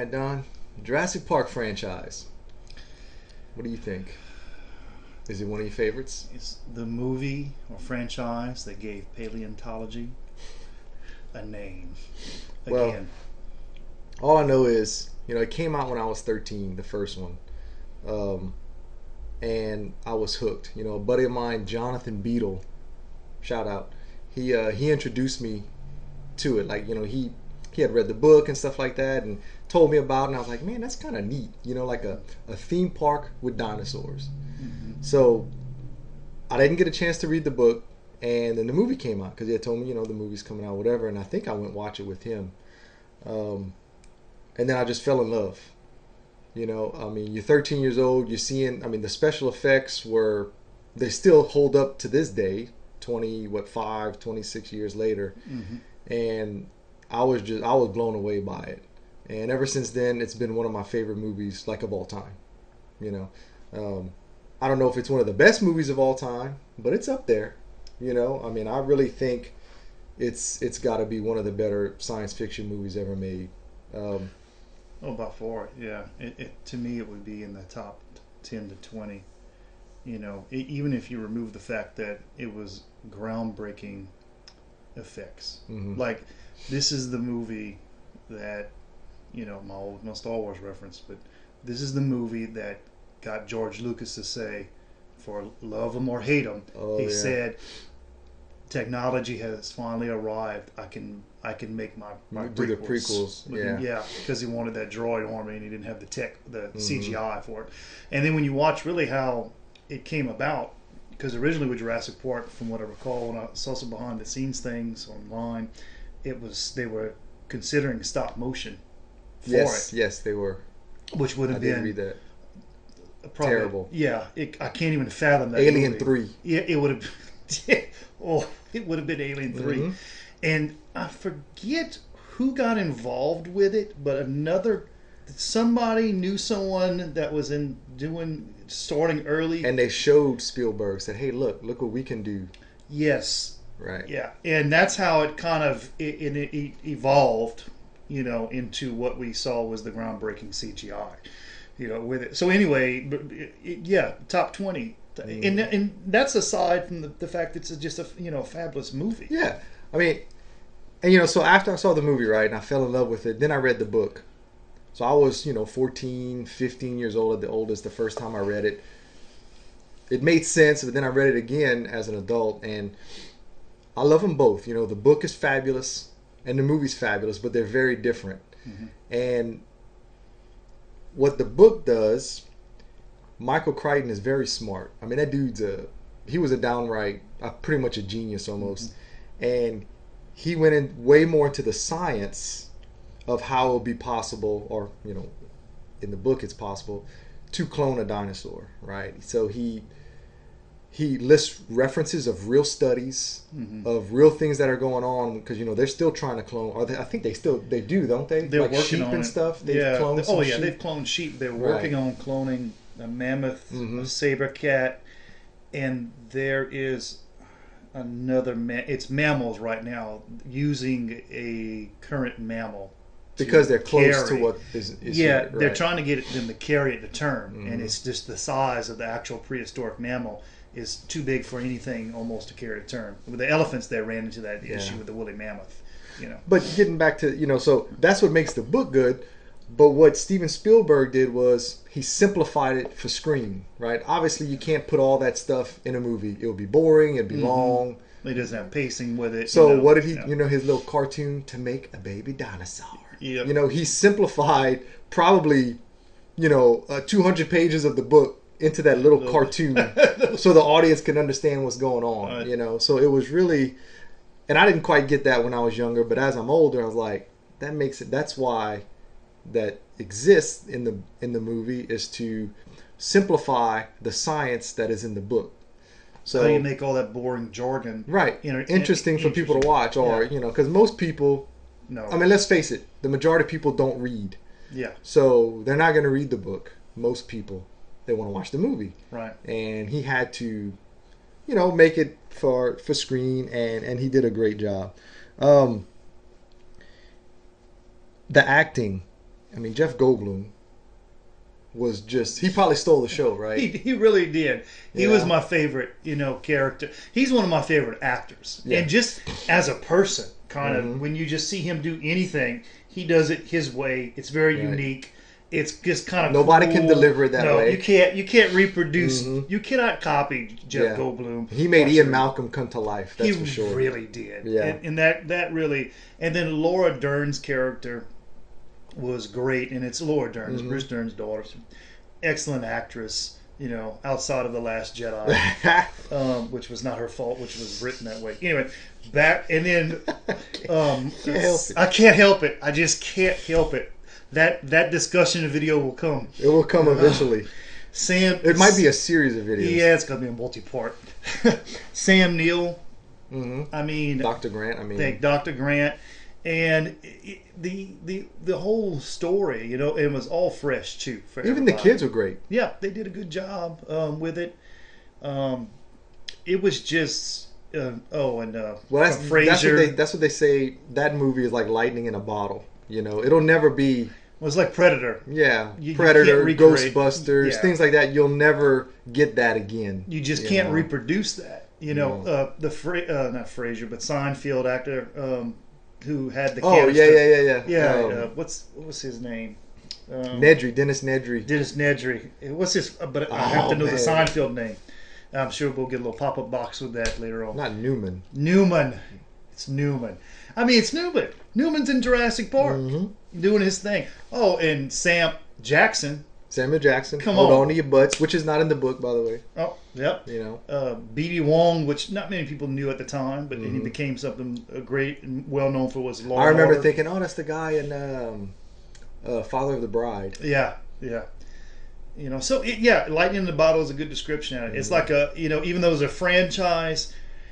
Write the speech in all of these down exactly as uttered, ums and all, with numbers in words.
right, Don. Jurassic Park franchise. What do you think? Is it one of your favorites? It's the movie or franchise that gave paleontology a name. Well, Again, all I know is, you know, it came out when I was thirteen, the first one. Um, and I was hooked. You know, a buddy of mine, Jonathan Beadle, shout out, he uh, he introduced me to it. Like, you know, he he had read the book and stuff like that and told me about it, and I was like, man, that's kind of neat. You know, like a, a theme park with dinosaurs. mm-hmm. So I didn't get a chance to read the book, and then the movie came out because he had told me, you know, the movie's coming out, whatever, and I think I went watch it with him. Um, and then I just fell in love. You know, I mean, you're thirteen years old, you're seeing, I mean, the special effects were, they still hold up to this day, twenty, what, five, twenty-six years later. Mm-hmm. And I was just, I was blown away by it. And ever since then, it's been one of my favorite movies, like, of all time. You know, um, I don't know if it's one of the best movies of all time, but it's up there. You know, I mean, I really think it's it's got to be one of the better science fiction movies ever made. Um, Oh, about four, yeah. It, it to me, it would be in the top ten to twenty. You know, e even if you remove the fact that it was groundbreaking effects. mhm. Like, this is the movie that, you know, my old, my Star Wars reference, but this is the movie that got George Lucas to say, for love him or hate him, Oh, he yeah. said, technology has finally arrived. I can I can make my, my Do the prequels. prequels, yeah. Yeah, because he wanted that droid army and he didn't have the tech, the Mhm. C G I for it. And then when you watch really how it came about, because originally with Jurassic Park, from what I recall, when I saw some behind the scenes things online, it was they were considering stop motion for Yes, it, yes, they were. which would I have did been read that. probably, Terrible. Yeah, it, I can't even fathom that. Alien movie. three. Yeah, it would have. Oh, it would have been Alien three. Mhm. And I forget who got involved with it, but another somebody knew someone that was in doing starting early. And they showed Spielberg, said, hey, look, look what we can do. Yes, Right. yeah, and that's how it kind of it, it, it evolved, you know, into what we saw was the groundbreaking C G I, you know, with it. So anyway, but it, it, yeah, top twenty, Mm. and and that's aside from the, the fact that it's just a you know fabulous movie. Yeah. I mean, and you know, so after I saw the movie, right, and I fell in love with it, then I read the book. So I was, you know, fourteen, fifteen years old at the oldest the first time I read it. It made sense, but then I read it again as an adult, and I love them both. You know, the book is fabulous and the movie's fabulous, but they're very different. Mm-hmm. And what the book does, Michael Crichton is very smart. I mean, that dude's a, he was a downright, uh, pretty much a genius almost. Mm-hmm. And he went in way more into the science of how it would be possible, or, you know, in the book it's possible, to clone a dinosaur, right? So he he lists references of real studies, Mm-hmm. of real things that are going on, because, you know, they're still trying to clone, or they, I think they still, they do, don't they? They're like working sheep on and it. stuff. They've yeah. cloned they- some oh yeah, sheep. they've cloned sheep. They're Right. working on cloning a mammoth, Mhm. a saber cat, and there is another. Ma- it's mammals right now using a current mammal to Because they're close carry. to what is, is Yeah, right. they're trying to get them to carry it to term, Mhm. and it's just the size of the actual prehistoric mammal is too big for anything almost to carry to term. With the elephants, they ran into that Yeah. issue with the woolly mammoth. You know. But getting back to, you know, so that's what makes the book good. But what Steven Spielberg did was he simplified it for screen, right? Obviously, you can't put all that stuff in a movie. It would be boring. It'd be Mhm. long. He doesn't have pacing with it. So you know, what did he, yeah. you know, his little cartoon to make a baby dinosaur. Yep. You know, he simplified probably, you know, uh, two hundred pages of the book into that little Little- cartoon so the audience can understand what's going on, Right. you know. So it was really, and I didn't quite get that when I was younger, but as I'm older, I was like, that makes it, that's why that exists in the in the movie is to simplify the science that is in the book. So How you make all that boring jargon right, inter- interesting for people to interesting. watch, or Yeah. you know, because most people, No. I mean, let's face it, the majority of people don't read, yeah, so they're not going to read the book. Most people, they want to watch the movie, right. and he had to, you know, make it for for screen, and and he did a great job. Um, the acting I mean, Jeff Goldblum was just, he probably stole the show, right? He, he really did. He Yeah. was my favorite, you know, character. He's one of my favorite actors. Yeah. And just as a person, kind Mhm. of, when you just see him do anything, he does it his way. It's very Right. unique. It's just kind of Nobody cool. can deliver it that no, way. you can't. You can't reproduce. Mhm. You cannot copy Jeff Yeah. Goldblum. He made For Ian sure. Malcolm come to life, that's he for sure. really did. Yeah. And, and that that really, and then Laura Dern's character was great, and it's Laura Dern, it's Mhm. Bruce Dern's daughter. Excellent actress. You know, outside of The Last Jedi, um, which was not her fault, which was written that way. Anyway, back and then um, Can't help it. I can't help it. I just can't help it. That that discussion video will come. It will come eventually. Sam. It might be a series of videos. Yeah, it's gonna be a multi-part. Sam Neill. hmm I mean, Doctor Grant, I mean. thank Doctor Grant, and it, the the the whole story, you know, it was all fresh too. For Even the everybody. kids were great. Yeah, they did a good job um, with it. Um, it was just uh, oh, and uh, Well, that's, from that's, what Frasier they, that's what they say. That movie is like lightning in a bottle. You know, it'll never be, was like Predator. yeah, You- you Predator, can't recreate- Ghostbusters, yeah. things like that. You'll never get that again. You just you can't know? reproduce that. You know, No. uh, the Fra- uh, not Frasier, but Seinfeld actor um, who had the Oh, canister. yeah, yeah, yeah, yeah. yeah. Um, uh, what's what was his name? Um, Nedry, Dennis Nedry. Dennis Nedry. What's his? uh, But I Oh, have to know the man. Seinfeld name. I'm sure we'll get a little pop-up box with that later on. Not Newman. Newman. It's Newman. I mean, it's Newman. Newman's in Jurassic Park Mhm. doing his thing. Oh, and Sam Jackson. Samuel Jackson. Come Hold on. on to your butts, which is not in the book, by the way. Oh, yep. You know. Uh, B D Wong, which not many people knew at the time, but he Mhm. became something uh, great and well known for was Law I and remember Order. thinking, oh, that's the guy in um, uh, Father of the Bride. Yeah, yeah. You know, so it, yeah, Lightning in the Bottle is a good description of it. It's Mhm. like a, you know, even though it's a franchise,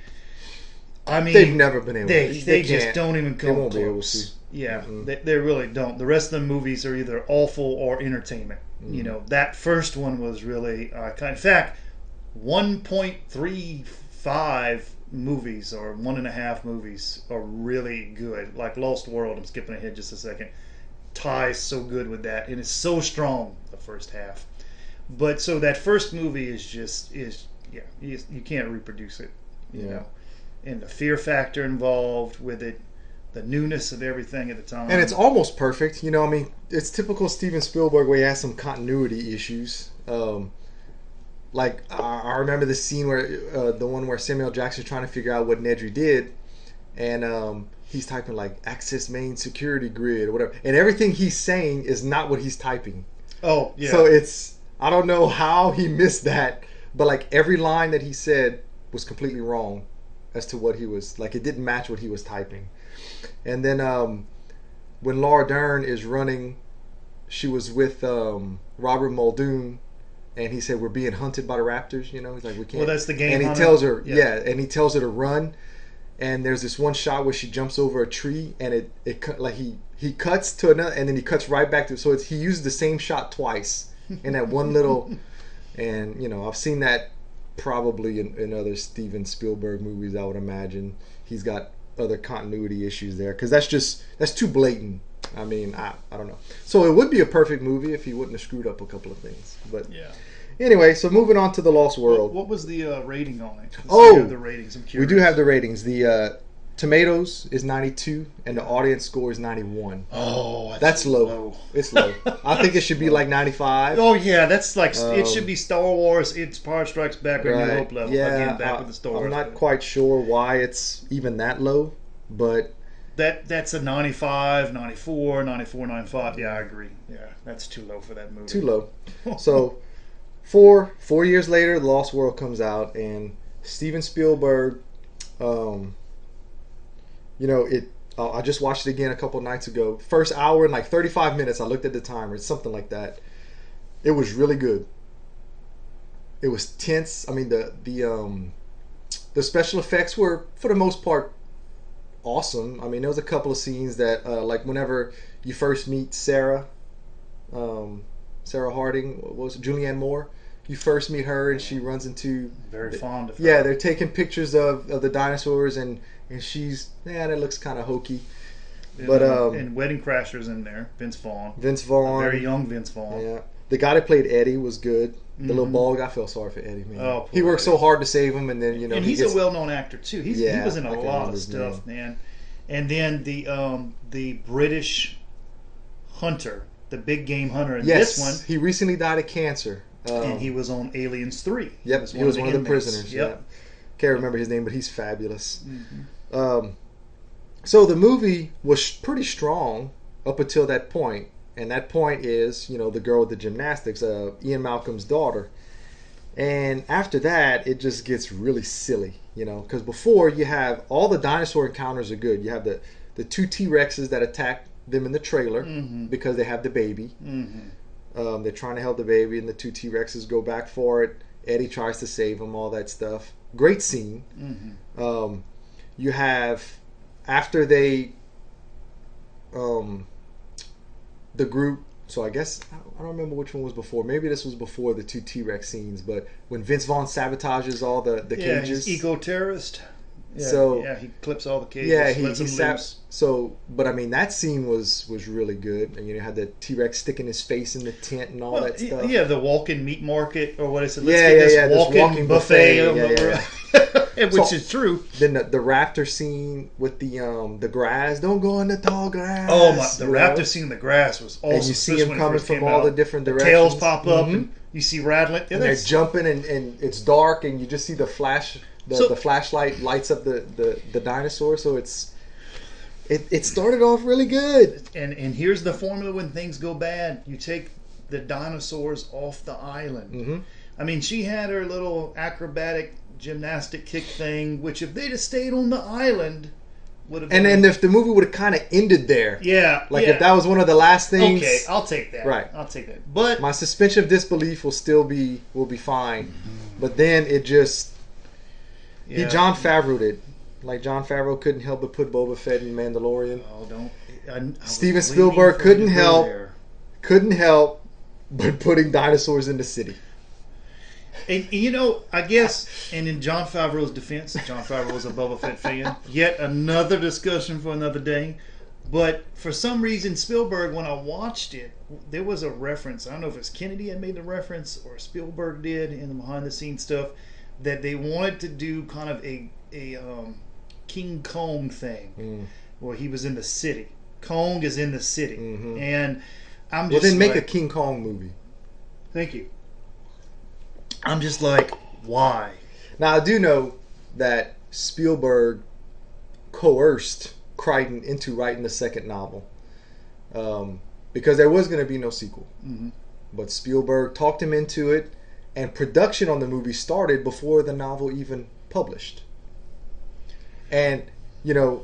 I mean, They've never been able they to. they, They just can't. don't even They come won't be able close. to. Yeah, Mm-mm. they, they really don't. The rest of the movies are either awful or entertainment. You Mhm. know, that first one was really uh, kind. In fact, one point three five movies or one and a half movies are really good. Like Lost World. I'm skipping ahead just a second. Ties so good with that, and it's so strong the first half. But so that first movie is just is yeah you, you can't reproduce it. You Yeah. know, and the fear factor involved with it, the newness of everything at the time, And it's almost perfect. You know, I mean, it's typical Steven Spielberg where he has some continuity issues. Um, like, I, I remember the scene where, uh, the one where Samuel Jackson's trying to figure out what Nedry did. And um, he's typing, like, access main security grid or whatever. And everything he's saying is not what he's typing. oh yeah. So it's, I don't know how he missed that. But, like, every line that he said was completely wrong as to what he was, like, it didn't match what he was typing. And then um, when Laura Dern is running, she was with um, Robert Muldoon, and he said, "We're being hunted by the raptors." You know, he's like, "We can't." Well, that's the game And he hunter. tells her, Yeah. yeah. and he tells her to run. And there's this one shot where she jumps over a tree, and it it cut like he he cuts to another, and then he cuts right back to. So it's he used the same shot twice in that one little. And you know, I've seen that probably in, in other Steven Spielberg movies. I would imagine he's got other continuity issues there because that's just that's too blatant. I mean, I, I don't know. So it would be a perfect movie if he wouldn't have screwed up a couple of things. But yeah. anyway, so moving on to The Lost What, World. what was the uh, rating on it? Let's Oh! see here, the ratings. I'm We curious. do have the ratings. The uh, Tomatoes is ninety-two and the audience score is ninety-one. Oh, that's, That's low. It's low. I think it should be like ninety-five. Oh yeah, that's like it Um, should be Star Wars. It's Empire Strikes Back or New Right. Hope level. Yeah, Again, back I, with the Star Wars. I'm not quite sure why it's even that low, but That that's a ninety-five, ninety-four, ninety-four, ninety-five. Yeah, I agree. Yeah, that's too low for that movie. too low. So four four years later, The Lost World comes out, and Steven Spielberg, um, you know, it. Uh, I just watched it again a couple nights ago. First hour and like thirty-five minutes. I looked at the timer. It's something like that. It was really good. It was tense. I mean, the the um, the special effects were for the most part awesome. I mean, there was a couple of scenes that, uh, like whenever you first meet Sarah, um, Sarah Harding, what was it, Julianne Moore. You first meet her, and she runs into. Very fond of her. Yeah, they're taking pictures of, of the dinosaurs, and and she's yeah, that looks kind of hokey. And, But uh, um, and Wedding Crashers in there. Vince Vaughn, Vince Vaughn, a very young Vince Vaughn. yeah, the guy that played Eddie was good. The little Mhm. bald guy, I feel sorry for Eddie, man. Oh, poor he worked Eddie. so hard to save him, and then you know and he he's gets, a well-known actor too. He's Yeah, he was in I a can't lot remember of his stuff, name. man. And then the um, the British hunter, the big game hunter in yes, this one, he recently died of cancer. Um, and he was on Aliens three. Yep, he was one of the inmates. prisoners. Yep. Yeah. Can't remember his name, but he's fabulous. Mm-hmm. Um, so the movie was pretty strong up until that point, and that point is, you know, the girl with the gymnastics, uh, Ian Malcolm's daughter. And after that, it just gets really silly, you know, because before you have all the dinosaur encounters are good. You have the the two T-Rexes that attack them in the trailer Mm-hmm. because they have the baby. Mm-hmm. Um, they're trying to help the baby, and the two T-Rexes go back for it. Eddie tries to save them, all that stuff. Great scene. Mm-hmm. Um, you have, after they, um, the group, so I guess, I don't remember which one was before. Maybe this was before the two T-Rex scenes, but when Vince Vaughn sabotages all the, the Yeah, cages. he's eco-terrorist. Yeah, So- yeah, he clips all the cages. Yeah, he, lets he them sap- loose. so, but I mean, that scene was was really good. And you know, had the T-Rex sticking his face in the tent and all Well, that y- stuff. yeah, the walk-in meat market, or what is it? Let's Yeah, get yeah, this yeah, this walk-in walking buffet. buffet, on yeah, the- yeah, Which So- is true. Then the, the raptor scene with the um the grass. Don't go in the tall grass. Oh my! The you know? raptor scene in the grass was awesome. And you see especially them when it coming first from came all out. the different The directions. tails pop up, Mhm. and you see rattling. Yeah, and they're that's- jumping, and, and it's dark, and you just see the flash. The, So- the flashlight lights up the, the, the dinosaur, so it's it, it started off really good. And and here's the formula when things go bad: you take the dinosaurs off the island. hmm I mean, she had her little acrobatic gymnastic kick thing, which if they'd have stayed on the island, would have. And been, and if the movie would have kind of ended there, yeah, like yeah. if that was one of the last things, Okay, I'll take that. Right. I'll take that. But my suspension of disbelief will still be will be fine. But then it just he yeah. John Favreau did. Like John Favreau couldn't help but put Boba Fett in Mandalorian. Oh, don't. I, I was Steven waiting Spielberg for couldn't you to go help. there. Couldn't help but putting dinosaurs in the city. And, and you know, I guess, and in John Favreau's defense, John Favreau was a Boba Fett fan. Yet another discussion for another day. But for some reason, Spielberg, when I watched it, there was a reference. I don't know if it's Kennedy that made the reference or Spielberg did in the behind-the-scenes stuff, that they wanted to do kind of a a um, King Kong thing, Mm. where he was in the city. Kong is in the city, Mhm. and I'm Well, just then make like, a King Kong movie. thank you. I'm just like, why? Now I do know that Spielberg coerced Crichton into writing the second novel um, because there was going to be no sequel. Mm-hmm. But Spielberg talked him into it, and production on the movie started before the novel even published. And, you know,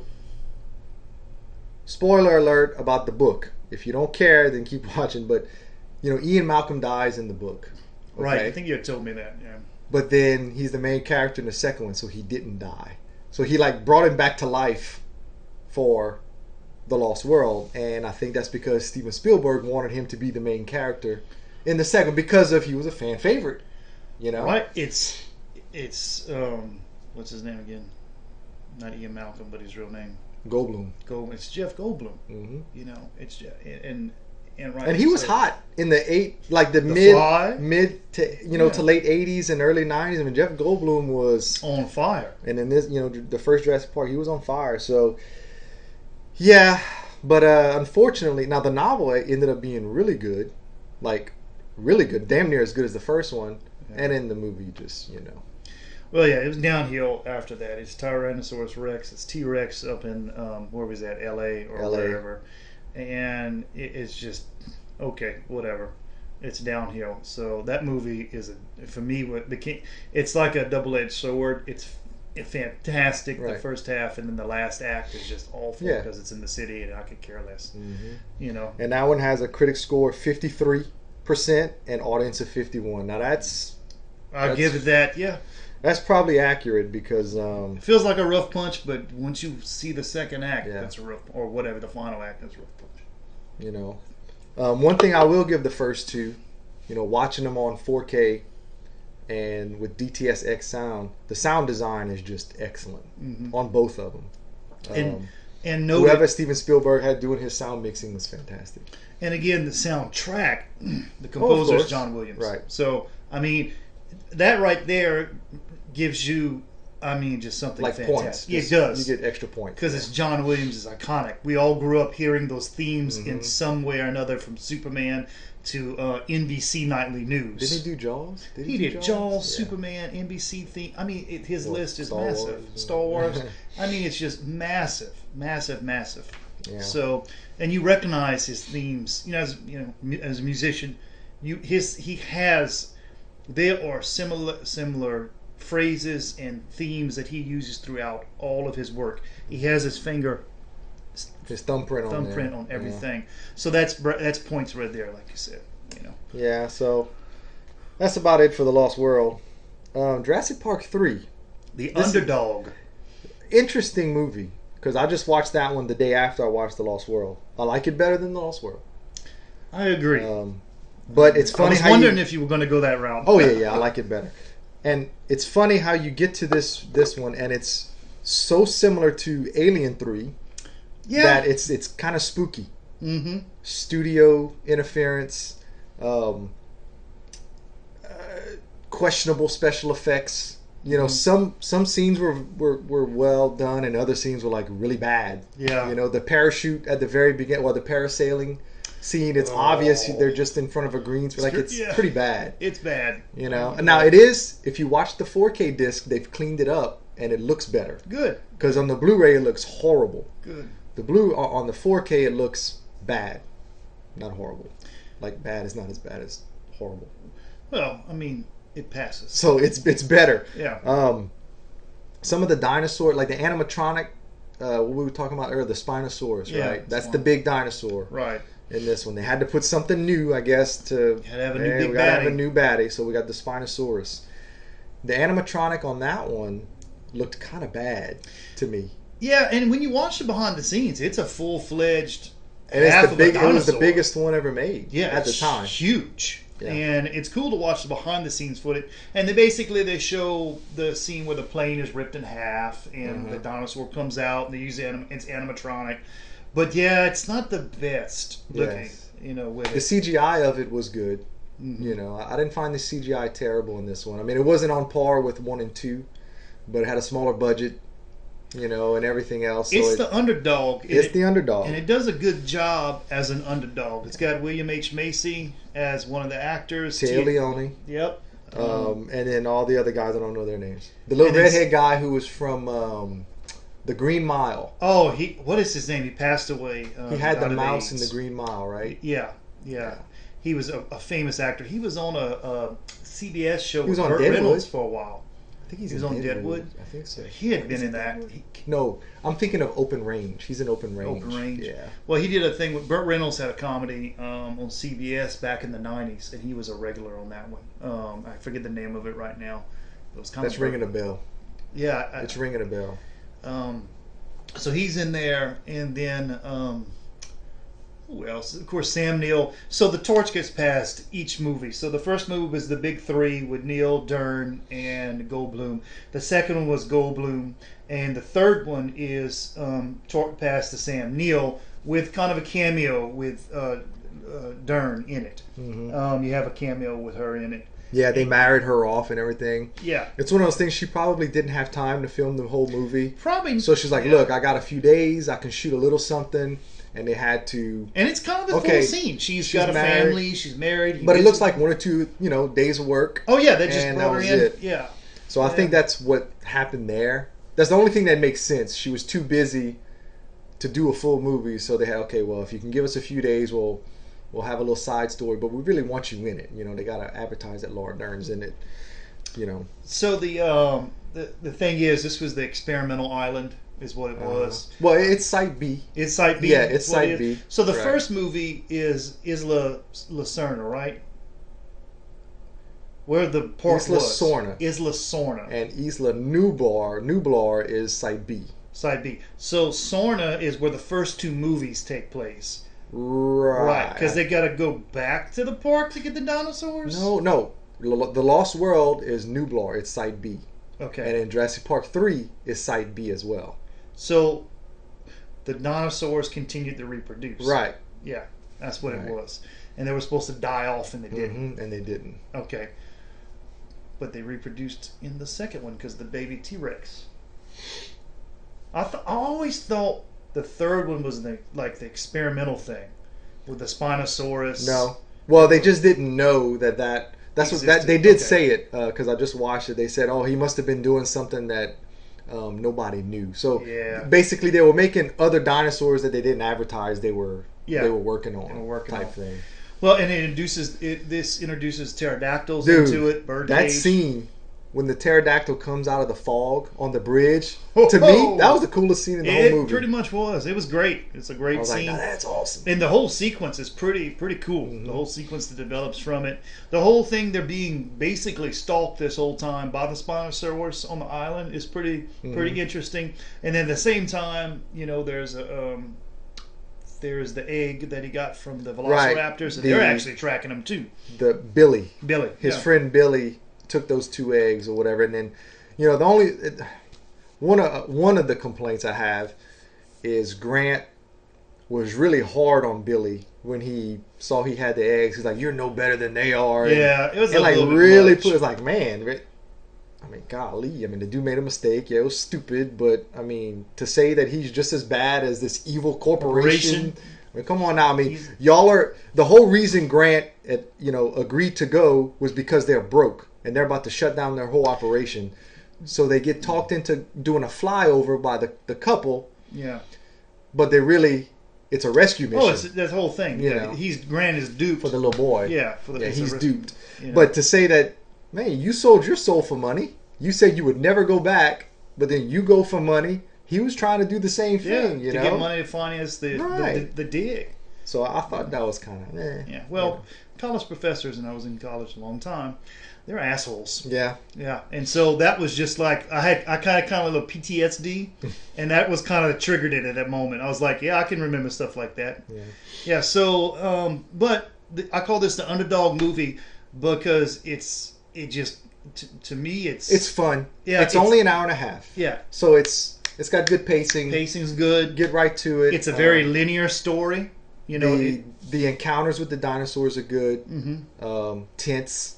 spoiler alert about the book. If you don't care, then keep watching. But, you know, Ian Malcolm dies in the book. Right, okay? I think you had told me that. Yeah. But then he's the main character in the second one, so he didn't die. So he, like, brought him back to life for The Lost World. And I think that's because Steven Spielberg wanted him to be the main character in the second because of he was a fan favorite. You know? Right. It's it's um what's his name again? Not Ian Malcolm, but his real name. Goldblum. Gold. It's Jeff Goldblum. hmm You know, it's Je- and and right. And he was so- hot in the eight, like the, The mid, Fly? mid to you know Yeah. to late eighties and early nineties. I mean, Jeff Goldblum was, on fire. and in this, you know, the first Jurassic Park, he was on fire. So, yeah, but uh, unfortunately, now the novel ended up being really good, like really good, damn near as good as the first one. Yeah. And in the movie, just you know, Well, yeah, it was downhill after that. It's Tyrannosaurus Rex. It's T Rex up in um, where was that? L A or L A. wherever. And it, it's just okay, whatever. It's downhill. So that movie is a, for me what the king. It's like a double-edged sword. It's f- fantastic the Right. first half, and then the last act is just awful Yeah. because it's in the city, and I could care less. hmm You know. and that one has a critic score of fifty-three percent and audience of fifty-one. Now that's I'll That's- give it that. Yeah, that's probably accurate because um, it feels like a rough punch, but once you see the second act, Yeah. that's a rough, or whatever the final act, that's a rough punch. you know, um, one thing I will give the first two, you know, watching them on four K and with D T S X sound, the sound design is just excellent Mm-hmm. on both of them. Um, And And noted, whoever Steven Spielberg had doing his sound mixing was fantastic. and again, the soundtrack, the Oh, of composer is course. John Williams. Right. So, I mean, that right there gives you, I mean, just something Like fantastic. points. Yeah, it Just- does. You get extra points. Because it's John Williams is iconic. We all grew up hearing those themes in Mhm. some way or another, from Superman to uh, N B C Nightly News. Did he do Jaws? He do did Jaws, Yeah. Superman, N B C theme. I mean, it, his Well, list is Star massive. Wars. Star Wars. I mean, it's just massive, massive, massive. Yeah. So, and you recognize his themes. You know, as you know, mu- as a musician, you his he has. There are similar similar phrases and themes that he uses throughout all of his work. He has his finger His thumbprint on thumbprint there. on everything. So that's that's points right there, like you said. You know. Yeah. yeah, so that's about it for The Lost World. Um, Jurassic Park three. The This- Underdog. Interesting movie. Because I just watched that one the day after I watched The Lost World. I like it better than The Lost World. I agree. Um, but it's funny I was how wondering you, if you were going to go that route. Oh yeah, yeah, I like it better. And it's funny how you get to this this one, and it's so similar to Alien three yeah. that it's it's kind of spooky. Mm-hmm. Studio interference, um, uh, questionable special effects. You know, Mhm. some some scenes were, were were well done, and other scenes were like really bad. Yeah. You know, the parachute at the very beginning, well, the parasailing scene. It's Oh. obvious they're just in front of a green screen. Like it's Yeah. pretty bad. It's bad. You know. Now it is. If you watch the four K disc, they've cleaned it up and it looks better. Good. Because on the Blu-ray it looks horrible. Good. The blue on the four K it looks bad, not horrible. Like bad is not as bad as horrible. Well, I mean, it passes. So it's it's better. Yeah. Um, some of the dinosaur, like the animatronic, uh, what we were talking about earlier, the Spinosaurus, Yeah, right? That's Spine. the big dinosaur Right. in this one. They had to put something new, I guess, to Had to have a new hey, big we gotta have a baddie. new baddie. So we got the Spinosaurus. The animatronic on that one looked kind of bad to me. Yeah, and when you watch the behind the scenes, it's a full fledged. And it's half the of big. a It was the dinosaur. biggest one ever made. Yeah, at the it's time. huge. Yeah. And it's cool to watch the behind the scenes footage. And they basically they show the scene where the plane is ripped in half and Mhm. the dinosaur comes out and they use anim- it's animatronic. But yeah, it's not the best looking. Yes. You know, with The it. C G I of it was good. Mhm. You know, I I didn't find the C G I terrible in this one. I mean, it wasn't on par with one and two, but it had a smaller budget, you know, and everything else. So It's it, the underdog. and it's it- the underdog. And it does a good job as an underdog. It's got William H. Macy as one of the actors. Tay T- Leone, Yep. um, and then all the other guys I don't know their names. The little And it's- redhead guy who was from um, the Green Mile. Oh, he. What is his name? He passed away. Uh, He had the out of mouse in AIDS. the Green Mile, right? Yeah, yeah. He was a, a famous actor. He was on a, a C B S show He was with on Burt Deadwood. Reynolds for a while. I think he's He was in on Deadwood. I think so. He had been Is in it that. Deadwood? He- No, I'm thinking of Open Range. He's in Open Range. Open Range. Yeah. Well, he did a thing with Burt Reynolds had a comedy um, on C B S back in the nineties, and he was a regular on that one. Um, I forget the name of it right now. It was kind That's of ringing a bell. Yeah, I, It's ringing a bell. Um, so he's in there, and then um, who else? Of course, Sam Neill. So the torch gets passed each movie. So the first movie was the big three with Neil, Dern, and Goldblum. The second one was Goldblum, and the third one is um, torch passed to Sam Neill with kind of a cameo with uh, uh, Dern in it. hmm Um, you have a cameo with her in it. Yeah, they married her off and everything. Yeah, It's one of those things she probably didn't have time to film the whole movie. probably. So she's like, yeah. look, I got a few days. I can shoot a little something. And they had to... And it's kind of a Okay, full scene. She's she's got a married. family. She's married. he But it gets- looks like one or two, you know, days of work. Oh yeah, they just and brought that her was in. it. Yeah. So I Yeah. think that's what happened there. That's the only thing that makes sense. She was too busy to do a full movie. So they had, okay, well, if you can give us a few days, we'll we'll have a little side story. But we really want you in it. You know, they got to advertise that Laura Dern's in it. You know. So the um the the thing is, this was the experimental island, is what it was. Uh, well, it's Site B. It's Site B. Yeah, it's is what it Site is. B. So the Right. first movie is Isla Lucerna, right? Where the port Isla was. Sorna. Isla Sorna. And Isla Nublar, Nublar is Site B. Side B. So Sorna is where the first two movies take place. Right. Right. Because they got to go back to the park to get the dinosaurs? No, no. L- The Lost World is Nublar. It's Site B. Okay. And in Jurassic Park three is Site B as well. So the dinosaurs continued to reproduce. Right. Yeah, that's what Right. it was. And they were supposed to die off, and they didn't. hmm And they didn't. Okay. But they reproduced in the second one because the baby T-Rex. I th- I always thought the third one was the like the experimental thing with the Spinosaurus. No. Well, they just didn't know that that. That's what that Existed. they did Okay. say it because I just watched it. They said, "Oh, he must have been doing something that um, nobody knew." So Yeah. basically, they were making other dinosaurs that they didn't advertise. They were Yeah. they were working on They were working type on. thing. Well, and it introduces it. This introduces pterodactyls Dude, into it. Bird that cage. scene when the pterodactyl comes out of the fog on the bridge, Ho, to ho! me, that was the coolest scene in the It whole movie. pretty much was. It was great. It's a I great was like, scene. "Now that's awesome." And the whole sequence is pretty pretty cool. Mhm. The whole sequence that develops from it. The whole thing, they're being basically stalked this whole time by the Spinosaurus on the island is pretty pretty Mhm. interesting. And then at the same time, you know, there's a um, there's the egg that he got from the Right. Velociraptors, and The- they're actually tracking him too. The Billy, Billy, his yeah. friend Billy, took those two eggs or whatever, and then, you know, the only it, one of one of the complaints I have is Grant was really hard on Billy when he saw he had the eggs. He's like, "You're no better than they are." And, Yeah, it was and a like little bit really much. put. It's like, man, re- I mean, golly. I mean, the dude made a mistake. Yeah, it was stupid, but I mean, to say that he's just as bad as this evil corporation. Corporation. I mean, come on now. I mean, He's- y'all are the whole reason Grant, at, you know, agreed to go was because they're broke and they're about to shut down their whole operation. So they get talked into doing a flyover by the, the couple, Yeah. but they really it's a rescue mission Oh, it's that whole thing. You Yeah, know. he's Grant is duped. for the little boy. yeah, for the yeah, it's a he's risk- duped. you know. But to say that, man, you sold your soul for money. You said you would never go back, but then you go for money. He was trying to do the same yeah, thing, you to know. get money to finance the Right. the, the, the dig. So I thought that was kind of eh. Yeah. Well, college professors, and I was in college a long time, they're assholes. yeah. Yeah. And so that was just like I had I kind of kind of a little P T S D, and that was kind of triggered it at that moment. I was like, yeah, I can remember stuff like that. Yeah. Yeah. So, um, but the, I call this the underdog movie because it's it just to, to me it's It's fun. Yeah, it's, it's- only an hour and a half. yeah, So it's it's got good pacing. pacing's good. Get right to it. It's a very Um, linear story. You know. the It, the encounters with the dinosaurs are good. mhm. Um, tense.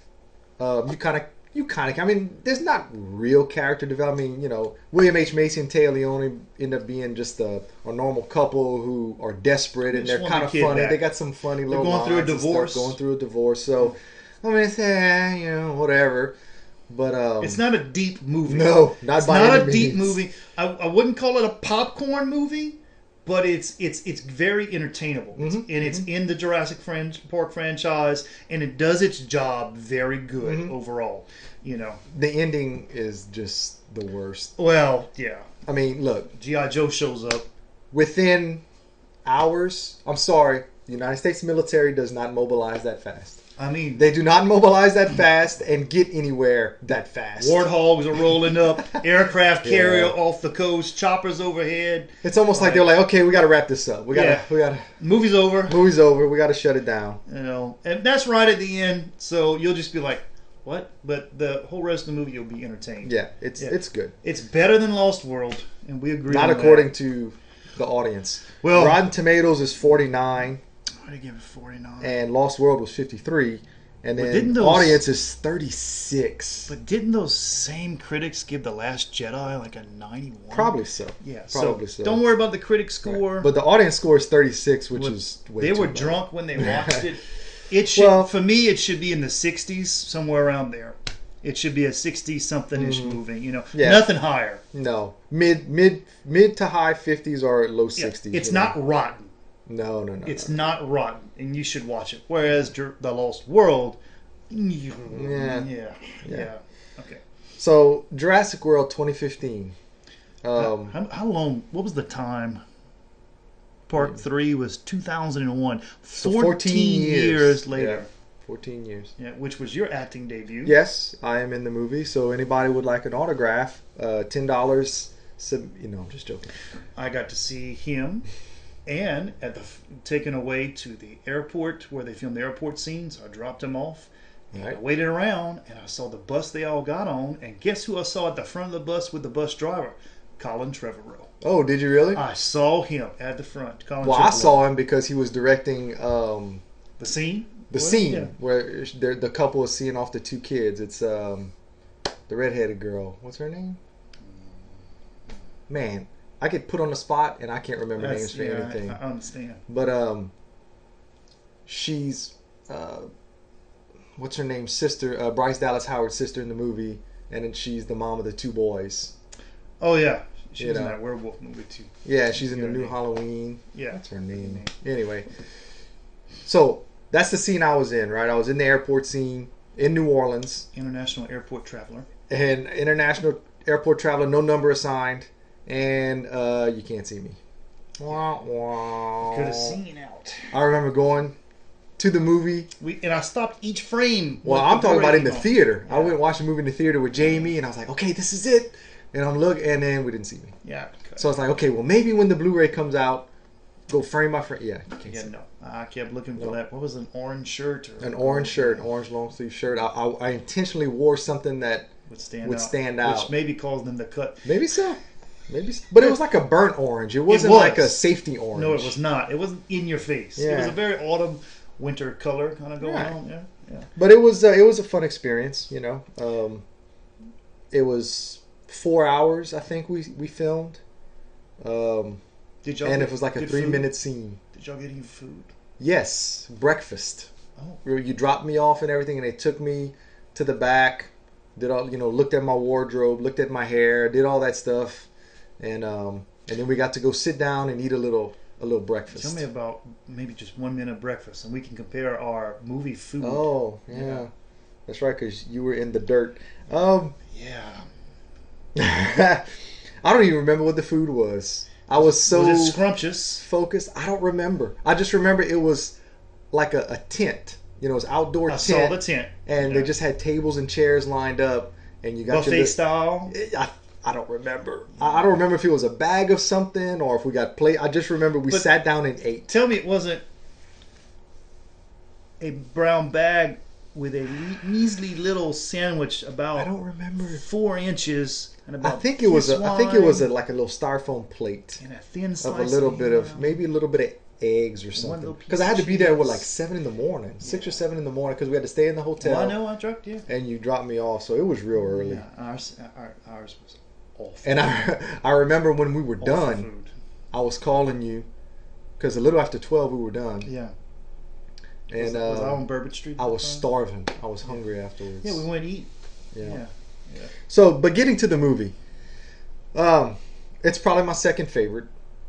Um, you kind of you kind of. I mean, there's not real character development. I mean, you know, William H Macy and Taylor Leone end up being just a, a normal couple who are desperate and Just they're want kind the of kid funny. back. They got some funny little going through a lines and stuff, divorce. going through a divorce. So I mean, it's eh, you know, whatever. But um, It's not a deep movie. no, not It's by not any a deep means. movie. I, I wouldn't call it a popcorn movie, but it's it's it's very entertainable. It's- Mhm, and it's in the Jurassic Fran- Park franchise, and it does its job very good Mhm. overall. You know. The ending is just the worst. Well, yeah. I mean, look, G I. Joe shows up. within hours, I'm sorry, the United States military does not mobilize that fast. I mean, They do not mobilize that fast and get anywhere that fast. warthogs are rolling up, aircraft carrier Yeah. off the coast, choppers overhead. It's almost like Right. they're like, okay, we got to wrap this up. We got to, Yeah. we got to, Movie's over. movie's over. We got to shut it down. You know, and that's right at the end. So you'll just be like, "What?" But the whole rest of the movie, you'll be entertained. Yeah, it's Yeah. it's good. It's better than Lost World, and we agree. Not on according that. to the audience. Well- Rotten Tomatoes is forty-nine, Why did I give it forty-nine? and Lost World was fifty-three, and But then didn't those- audience is thirty-six. But didn't those same critics give The Last Jedi like a ninety-one? Probably so. Yeah. Probably so, so. don't worry about the critic score. But the audience score is thirty-six, which Well, is way they too were low. drunk when they watched it. It should, Well- for me, it should be in the sixties, somewhere around there. It should be a sixty-something-ish Mhm. movie. You know, Yeah. nothing higher. No, mid mid mid to high fifties or low Yeah, sixties. it's you know? not rotten. No, no, no. It's no. not rotten, and you should watch it. Whereas Dr- The Lost World, yeah, Yeah. yeah, Yeah. yeah. Okay. So Jurassic World twenty fifteen. Um, how, how long? What was the time? Part three was two thousand one. so fourteen, years, later. Yeah, fourteen years. Yeah, which was your acting debut. Yes, I am in the movie. So anybody would like an autograph, uh, ten dollars. Sub- you know, I'm just joking. I got to see him, and at the taken away to the airport where they filmed the airport scenes. I dropped him off. And I Right. waited around, and I saw the bus they all got on. And guess who I saw at the front of the bus with the bus driver? Colin Trevorrow. Oh, did you really? I saw him at the front. Colin Well, I Chippewa. saw him because he was directing um, the scene. the What? scene Yeah. where they're- the couple is seeing off the two kids. It's um, the redheaded girl. What's her name? Man, I get put on the spot and I can't remember That's- names for yeah, anything. I, I understand. But um, she's uh, what's her name? Sister uh, Bryce Dallas Howard's sister in the movie, and then she's the mom of the two boys. Oh yeah, she You was in know. that werewolf movie too. Yeah, she's in the Good new name. Halloween. Yeah, What's her name? Good Anyway, so that's the scene I was in. Right, I was in the airport scene in New Orleans, International Airport Traveler. and international airport traveler, no number assigned, and uh, you can't see me. Wah, wah. Could have seen out. I remember going to the movie. We and I stopped each frame. Well, with I'm the talking about in the parade on. theater. I Yeah. went and watched the movie in the theater with Jamie, and I was like, okay, this is it. And I'm looking, and then we didn't see me. Yeah. So I was like, okay, well, maybe when the Blu-ray comes out, go frame by frame. Yeah, you can't Yeah, see. no. I kept looking for No. that. What was it, an orange shirt? Or An orange shirt, orange long sleeve shirt. I, I, I intentionally wore something that would stand would out. stand Which out. maybe caused them to cut. maybe so, maybe, so. But it was like a burnt orange. It wasn't was. like a safety orange. No, it was not. It wasn't in your face. It Yeah. was a very autumn, winter color kind of going Right. on. Yeah, yeah. But it was uh, it was a fun experience. You know, um, it was four hours. I think we we filmed. Um, Did y'all and get it was like a good three food? minute scene. Did y'all get any food? Yes, breakfast. Oh, Where you dropped me off and everything, and they took me to the back. Did all you know? Looked at my wardrobe, looked at my hair, did all that stuff, and um, and then we got to go sit down and eat a little a little breakfast. tell me about maybe just one minute breakfast, and we can compare our movie food. Oh yeah, Yeah. that's right, because you were in the dirt. Um, Yeah. I don't even remember what the food was. I was so Was it scrumptious? focused. I don't remember. I just remember it was like a, a tent. You know, it was outdoor I tent. saw the tent. And Yeah. they just had tables and chairs lined up, and you got Buffet your list. style. I, I don't remember. I, I don't remember if it was a bag of something or if we got plate. I just remember we But- sat down and ate. Tell me it wasn't a brown bag with a le- measly little sandwich I about don't remember. four inches and I about think it was. this A, I think it was a, wide like a little styrofoam plate and a thin slice of a little bit of ham. maybe a little bit of eggs or One something. little piece Because I had to of be there with cheese. like seven in the morning, six or Yeah. seven in the morning, because we had to stay in the hotel. Well, I know I dropped you. And you dropped me off, so it was real early. Yeah, ours, our, ours was awful. And I, I remember when we were Awful done, food. I was calling you because a little after twelve we were done, Yeah. and was, was I uh, on Burbage Street? I at the was time? starving. I was hungry afterwards. Yeah, we went to eat. Yeah. Yeah. yeah. So, but getting to the movie, um, it's probably my second favorite.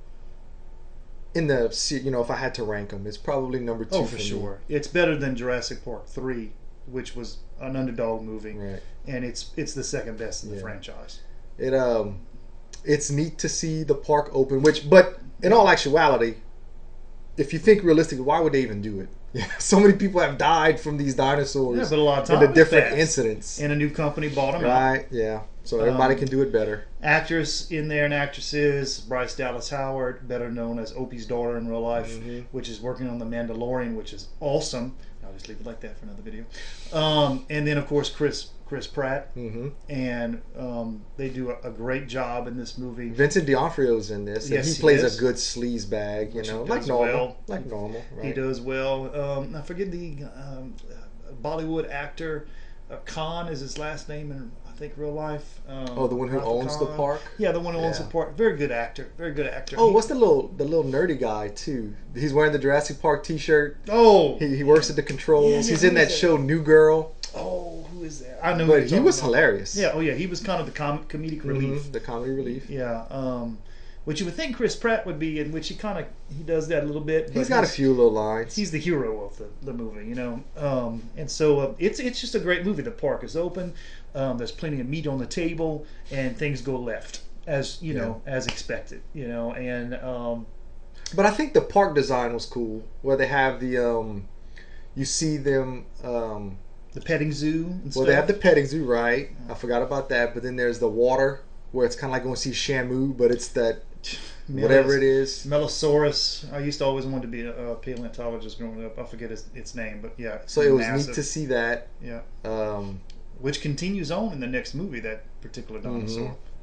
In the se- you know, if I had to rank them, it's probably number two Oh, for for me. sure. It's better than Jurassic Park three, which was an underdog movie, Right. and it's it's the second best in the Yeah. franchise. It um, it's neat to see the park open. Which, but in all actuality, if you think realistically, why would they even do it? Yeah, so many people have died from these dinosaurs. Yeah, but a lot of in time the different passed. incidents. And a new company bought them out. Right? Yeah. So everybody Um, can do it better. Actors in there and actresses: Bryce Dallas Howard, better known as Opie's daughter in real life, Mhm. which is working on The Mandalorian, which is awesome. I'll just leave it like that for another video. Um, and then of course Chris Chris Pratt, hmm and um, they do a, a great job in this movie. Vincent D'Onofrio's in this, and Yes, he he plays is. a good sleaze bag, you Which know, he like does normal, well. like normal, right? He does well. Um, I forget the um, Bollywood actor. Uh, Khan is his last name in I think real life. Um, Oh, the one who Rafa owns the Khan. park. Yeah, the one who owns Yeah. the park. Very good actor. Very good actor. Oh, He- what's the little the little nerdy guy too? He's wearing the Jurassic Park T-shirt. Oh, He, he works at the controls. Yeah, yeah, He's who in that is that? show New Girl. oh, who is that? I know. who But you're he talking was about. hilarious. Yeah. Oh, yeah. He was kind of the com- comedic relief. Mhm, the comedy relief. Yeah. Um, which you would think Chris Pratt would be, in which he kind of he does that a little bit. but He's got a few little lines. He's the hero of the, the movie, you know, um, and so uh, it's it's just a great movie. The park is open. Um, there's plenty of meat on the table, and things go left as you know as expected, you know. And um, But I think the park design was cool, where they have the um, you see them. Um, the petting zoo. And well, stuff. they have the petting zoo, right? I forgot about that. But then there's the water, where it's kind of like going to see Shamu, but it's that whatever it is. Melosaurus. I used to always want to be a, a paleontologist growing up. I forget its, its name, but yeah. So it was massive. neat to see that. Yeah, Um, which continues on in the next movie. That particular dinosaur.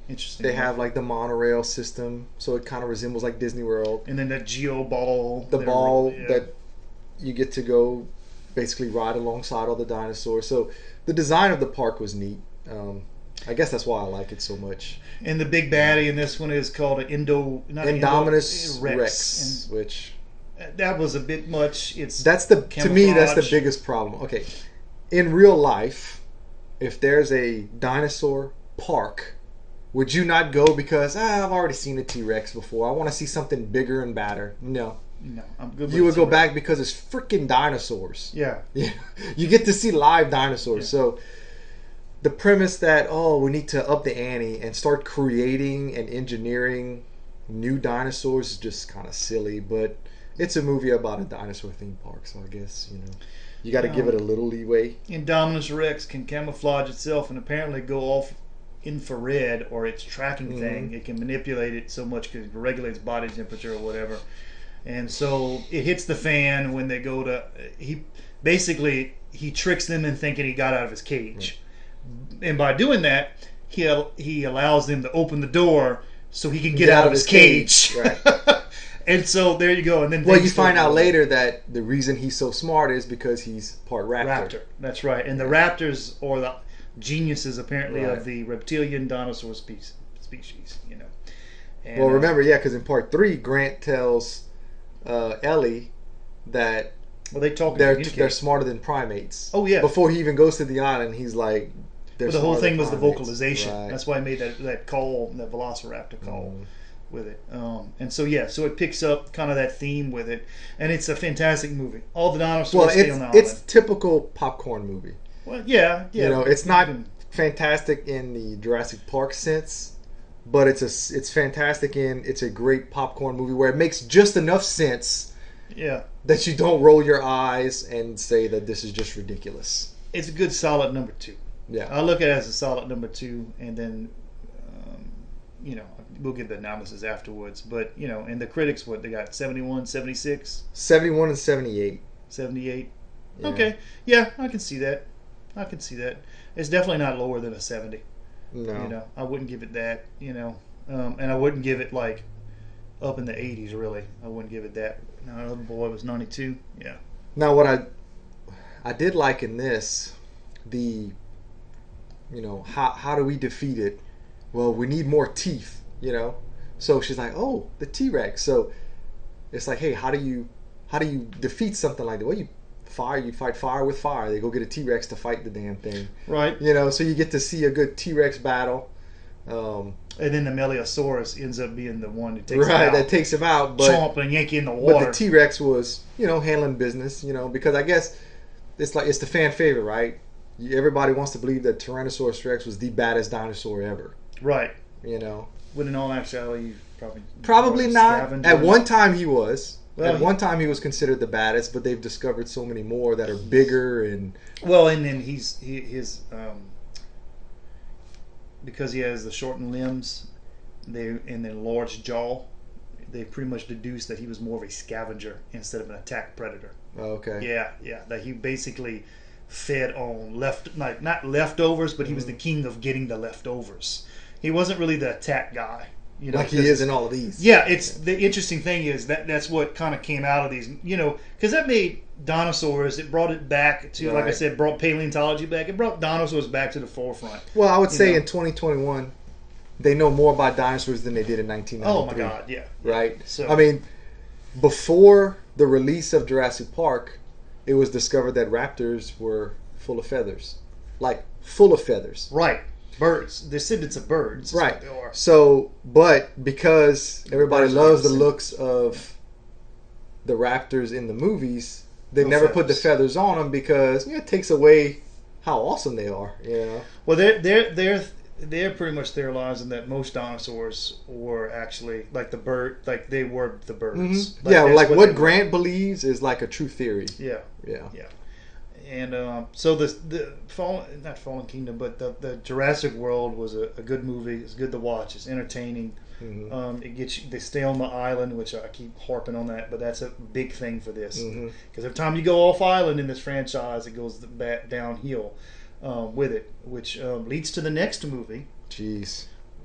Interesting. They have like the monorail system, so it kind of resembles like Disney World. And then that Geo ball. The ball yeah. that you get to go basically ride alongside all the dinosaurs. So the design of the park was neat. Um, I guess that's why I like it so much. And the big baddie in this one is called an Indo, not Indominus Indo, Rex, Rex, which and that was a bit much. It's that's the to me that's the camouflage. biggest problem. Okay, in real life, if there's a dinosaur park, would you not go because ah, I've already seen a T-Rex before? I want to see something bigger and badder. No, No, I'm good. you with would go T-Rex. back because it's freaking dinosaurs. Yeah, Yeah, you get to see live dinosaurs. Yeah. So the premise that oh we need to up the ante and start creating and engineering new dinosaurs is just kind of silly. But it's a movie about a dinosaur theme park, so I guess you know you got to Yeah. give it a little leeway. Indominus Rex can camouflage itself and apparently go off infrared or its tracking Mhm. thing. It can manipulate it so much because it regulates body temperature or whatever. And so it hits the fan when they go to. He basically he tricks them in thinking he got out of his cage, and by doing that, he he allows them to open the door so he can get, out, of his cage. Right. And so there you go. And then Well, things you find start out going. later that the reason he's so smart is because he's part raptor. Raptor. That's right. And the raptors are the geniuses apparently Right. of the reptilian dinosaur species. Species, you know. And, Well, uh, remember, yeah, because in part three, Grant tells uh, Ellie that well, they talk. and they're communicate. they're smarter than primates. Oh, yeah. Before he even goes to the island, he's like, they're But the whole smarter thing than was the primates. vocalization. Right. That's why I made that that call, that Velociraptor call Mhm. with it. Um, and so yeah, so it picks up kind of that theme with it, and it's a fantastic movie. All the dinosaurs Well, stay it's on the island. it's typical popcorn movie. Well, yeah, yeah. You know, it's not Even- fantastic in the Jurassic Park sense, but it's a it's fantastic in it's a great popcorn movie where it makes just enough sense yeah. that you don't roll your eyes and say that this is just ridiculous. It's a good solid number two. Yeah. I look at it as a solid number two, and then, um, you know, we'll give the analysis afterwards. But, you know, and the critics, what, they got seventy-one, seventy-six, seventy-one and seventy-eight. seventy-eight. Yeah. Okay. Yeah, I can see that. I can see that. It's definitely not lower than a seventy. No. You know, I wouldn't give it that, you know. Um, and I wouldn't give it, like, up in the eighties, really. I wouldn't give it that. No, Other Boy was ninety-two. Yeah. Now, what I I did like in this, the you know how how do we defeat it? Well, we need more teeth, you know. So she's like, oh, the T-Rex. So it's like, hey, how do you how do you defeat something like that? Well, you fire, you fight fire with fire. They go get a T-Rex to fight the damn thing, Right. you know. So you get to see a good T-Rex battle. Um, And then the Meliosaurus ends up being the one that takes right, it out. that takes him out, but. Chomp and yank in the But water. the T Rex was, you know, handling business, you know, because I guess it's like it's the fan favorite, right? Everybody wants to believe that Tyrannosaurus Rex was the baddest dinosaur ever, Right. you know. When in all actuality, probably Probably more not. scavenger. At one time, he was. Well, At he- one time, he was considered the baddest, but they've discovered so many more that are bigger and Well, and then he's he, his um, because he has the shortened limbs, they and then large jaw. They pretty much deduced that he was more of a scavenger instead of an attack predator. oh, okay. Yeah, yeah. That he basically fed on left, like not leftovers, but he was the king of getting the leftovers. He wasn't really the attack guy, you know. Like he 'cause- is in all of these. Yeah, it's the interesting thing is that that's what kind of came out of these, you know, because that made dinosaurs. It brought it back to, like I Right. said, brought paleontology back. It brought dinosaurs back to the forefront. Well, I would You say know. in twenty twenty-one, they know more about dinosaurs than they did in nineteen ninety-three. Oh my God, yeah. Right? So- I mean, before the release of Jurassic Park, it was discovered that raptors were full of feathers. Like, full of feathers. Right, birds, descendants of birds. is Right. what they are. So, but because everybody Birds are loves the innocent. looks of the raptors in the movies, they No never put the feathers. feathers on them because you know, it takes away how awesome they are, you know? Well, they're they're they're they're pretty much theorizing that most dinosaurs were actually like the bird, like they were the birds. Mhm. Like, yeah, that's like they what were. Grant believes is like a true theory. Yeah. Yeah. Yeah, and um, so the the fallen not Fallen Kingdom, but the, the Jurassic World was a, a good movie. It's good to watch. It's entertaining. Mhm. Um, it gets you, they stay on the island, which I keep harping on that, but that's a big thing for this because Mhm. every time you go off island in this franchise, it goes back downhill um, with it, which um, leads to the next movie, Jeez.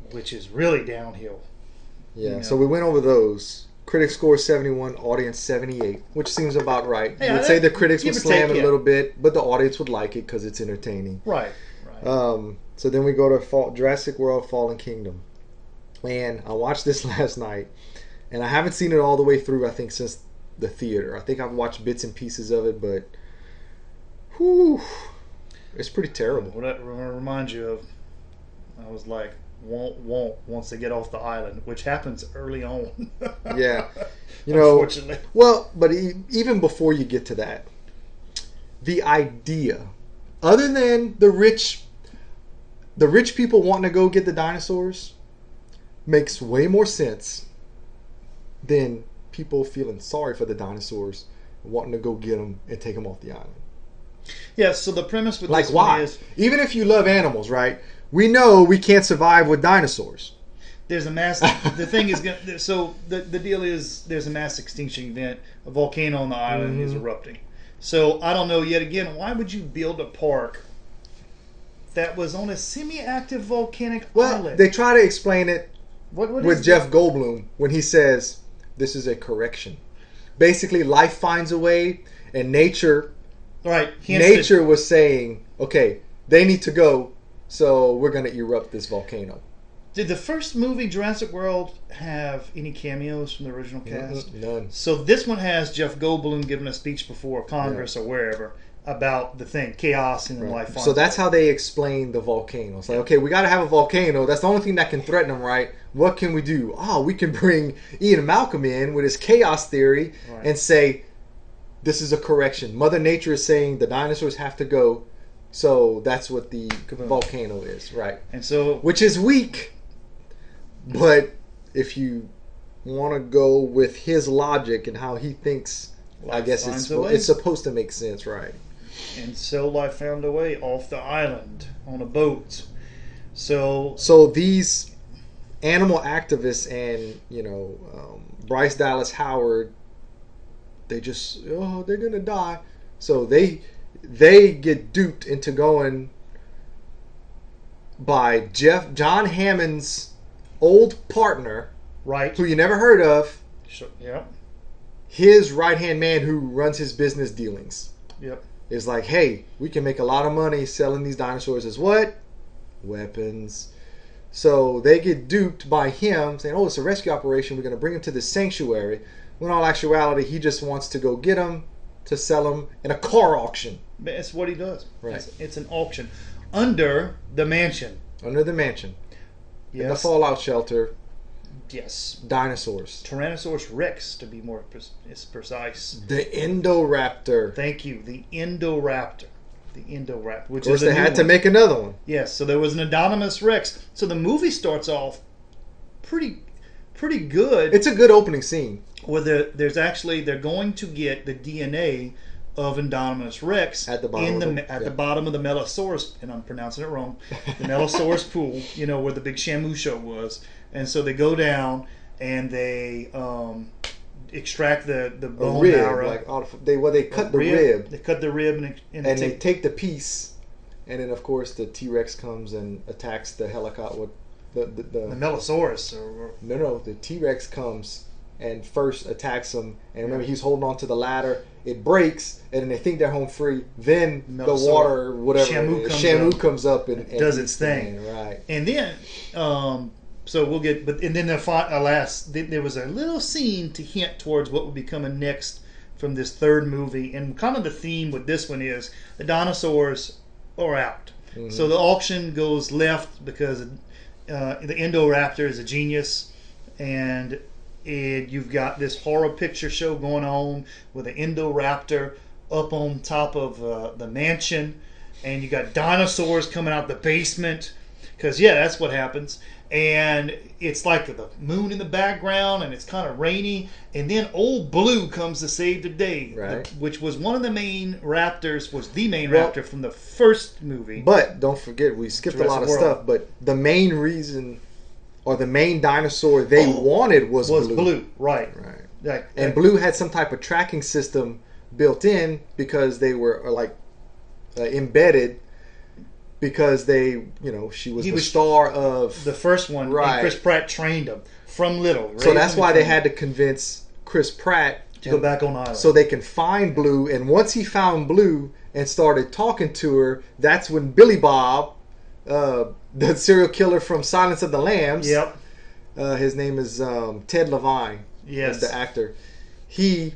which is really downhill. Yeah, You know. so we went over those. Critic score seventy-one, audience seventy-eight, which seems about right. Yeah, You'd say that- the critics give would or take, slam it yeah. a little bit, but the audience would like it because it's entertaining. Right, right. Um, so then we go to Fall, Jurassic World Fallen Kingdom. Man, I watched this last night, and I haven't seen it all the way through, I think, since the theater. I think I've watched bits and pieces of it, but whew, it's pretty terrible. What I remind you of, I was like, won't, won't, once they get off the island, which happens early on. Yeah. You know, Unfortunately. well, but e- even before you get to that, the idea, other than the rich, the rich people wanting to go get the dinosaurs, makes way more sense than people feeling sorry for the dinosaurs, wanting to go get them and take them off the island. Yeah, so the premise with Like, this one why? is Even if you love animals, right? We know we can't survive with dinosaurs. there's a mass. The thing is, gonna, so the the deal is there's a mass extinction event. A volcano on the island is Mhm. erupting. So I don't know yet again. Why would you build a park that was on a semi-active volcanic Well, island? they try to explain it what, what with is Jeff Goldblum when he says this is a correction. Basically, life finds a way, and nature that? Right. hence nature was saying, okay, they need to go, so we're going to erupt this volcano. The, did the first movie Jurassic World have any cameos from the original cast? Mm-mm, none. So this one has Jeff Goldblum giving a speech before Congress or wherever about the thing, chaos and Right. life. So that's how they explain the volcano. It's like, okay, we got to have a volcano. That's the only thing that can threaten them, right? What can we do? Oh, we can bring Ian Malcolm in with his chaos theory Right. and say, this is a correction. Mother Nature is saying the dinosaurs have to go. So that's what the Kaboom. volcano is, right? And so Which is weak. But if you want to go with his logic and how he thinks, I Life guess finds it's, a way. it's supposed to make sense, right? and so life found a way off the island on a boat. So So these animal activists and, you know, um, Bryce Dallas Howard, they just, oh, they're going to die. So they they get duped into going by Jeff John Hammond's old partner, right, who you never heard of, so, yep, his right-hand man who runs his business dealings. yep. Is like, hey, we can make a lot of money selling these dinosaurs as what? Weapons. So they get duped by him saying, oh, it's a rescue operation. We're going to bring him to this sanctuary. When in all actuality, he just wants to go get them to sell them in a car auction That's what he does. Right. It's, it's an auction under the mansion. under the mansion. In the Yes, fallout shelter, yes. dinosaurs. Tyrannosaurus Rex, to be more pre- is precise. The Indoraptor. Thank you. The Indoraptor. The Indoraptor. Which Of course, is a they new had to one. make another one. Yes, so there was an Anonymous Rex. So the movie starts off pretty pretty good. It's a good opening scene. where there, there's actually they're going to get the D N A of Indominus Rex At the bottom in of the, the- at yeah. the bottom of the Melosaurus, and I'm pronouncing it wrong, the Melosaurus pool, you know, where the big Shamu show was. And so they go down and they um, extract the the A bone rib. marrow. Like, all the- they, well, they cut the rib. rib. They cut the rib and, and, And they they take, take the piece, and then of course the T Rex comes and attacks the helicopter. With the, the, the, the Melosaurus. Or, or, no, no, the T Rex comes and first attacks him. And remember, he's holding on to the ladder. It breaks, and then they think they're home free. Then the Melosaur- water, whatever, Shamu it is, comes Shamu up. comes up and, and Does eats its the thing. man, right? And then, um, so we'll get, but and then the fi- uh, last, th- there was a little scene to hint towards what would be coming next from this third movie, and kind of the theme with this one is the dinosaurs are out. Mhm. So the auction goes left because uh, the Indoraptor is a genius, and it, you've got this horror picture show going on with the Indoraptor up on top of uh, the mansion, and you got dinosaurs coming out the basement. Because, yeah, that's what happens. And it's like the moon in the background, and it's kind of rainy. And then Old Blue comes to save the day, Right. the- which was one of the main raptors, was the main Well- raptor from the first movie. But don't forget, we skipped a lot of Jurassic World. stuff. But the main reason, or the main dinosaur they Oh, wanted was, was Blue. Blue, right. Right. Like, And like- Blue had some type of tracking system built in because they were uh, like uh, embedded because they, you know, she was He the was- star of. The first one, Right. and Chris Pratt trained him from little. so raised that's him why and they trained had him to convince Chris Pratt to go back on island. so they can find Blue. And once he found Blue and started talking to her, that's when Billy Bob, uh, the serial killer from Silence of the Lambs, Yep. uh, his name is um, Ted Levine, Yes. is the actor. He,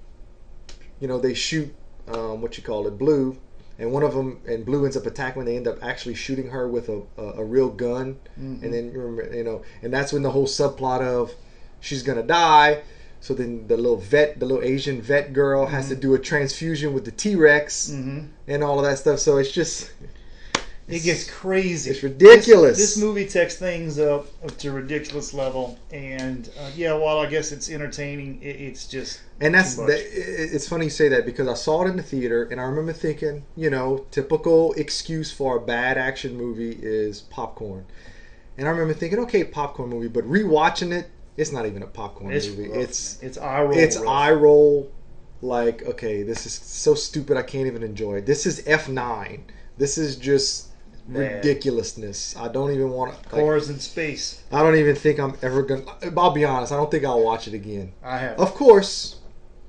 you know, they shoot um, what you call it, Blue, and one of them, and Blue ends up attacking when they end up actually shooting her with a, a, a real gun, Mhm. and then you remember, you know, and that's when the whole subplot of she's gonna die. So then the little vet, the little Asian vet girl, has to do a transfusion with the T Rex hmm and all of that stuff. So it's just It gets crazy. It's ridiculous. This, this movie takes things up to a ridiculous level, and uh, yeah, while I guess it's entertaining, it, it's just And that's too much. that, it- it's funny you say that because I saw it in the theater and I remember thinking, you know, typical excuse for a bad action movie is popcorn. And I remember thinking, okay, popcorn movie, but rewatching it, it's not even a popcorn It's movie. rough, It's it's eye roll. it's rough. eye roll. Like, okay, this is so stupid I can't even enjoy it. This is F nine. This is just Bad. ridiculousness. I don't even want to. Like, Cars in space. I don't even think I'm ever gonna. I'll be honest. I don't think I'll watch it again. I have. Of course,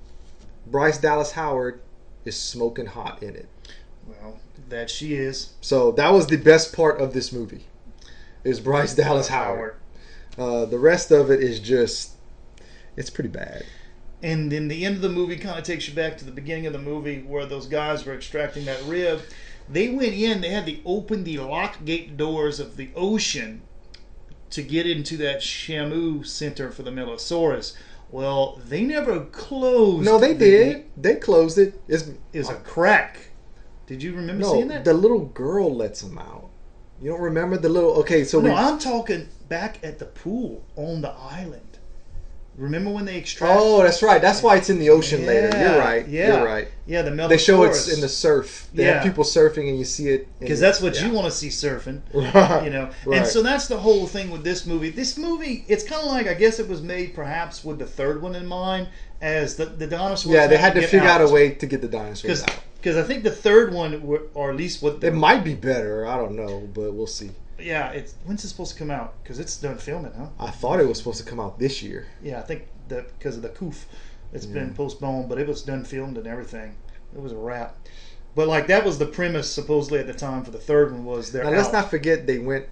Bryce Dallas Howard is smoking hot in it. Well, that she is. So that was the best part of this movie. Is Bryce Dallas Howard. Uh, the rest of it is just, it's pretty bad. And then the end of the movie kind of takes you back to the beginning of the movie where those guys were extracting that rib. They went in, they had to open the lock gate doors of the ocean to get into that Shamu center for the Millosaurus. Well, they never closed. No, they the did. gate. They closed it. It's It was a crack. Did you remember no. seeing that? The little girl lets him out. You don't remember the little? Okay, so no, we. I'm talking back at the pool on the island. Remember when they extracted? Oh, that's right. That's why it's in the ocean later. Yeah, You're right. yeah. You're right. Yeah, the Millosaurus. They show it's in the surf. They Yeah. have people surfing, and you see it. in- Because that's what yeah. you want to see surfing. Right. You know, Right. and so that's the whole thing with this movie. This movie, it's kind of like, I guess it was made perhaps with the third one in mind, as the the dinosaurs. Yeah, they had to get figure out a way to get the dinosaurs out. because I think the third one, were, or at least what the It might be better. I don't know, but we'll see. yeah, it's when's it supposed to come out? Because it's done filming, huh? I thought it was supposed to come out this year. Yeah, I think that because of the coof, it's been Yeah. postponed, but it was done filmed and everything. It was a wrap. But like that was the premise supposedly at the time for the third one was they're Now let's out. not forget they went.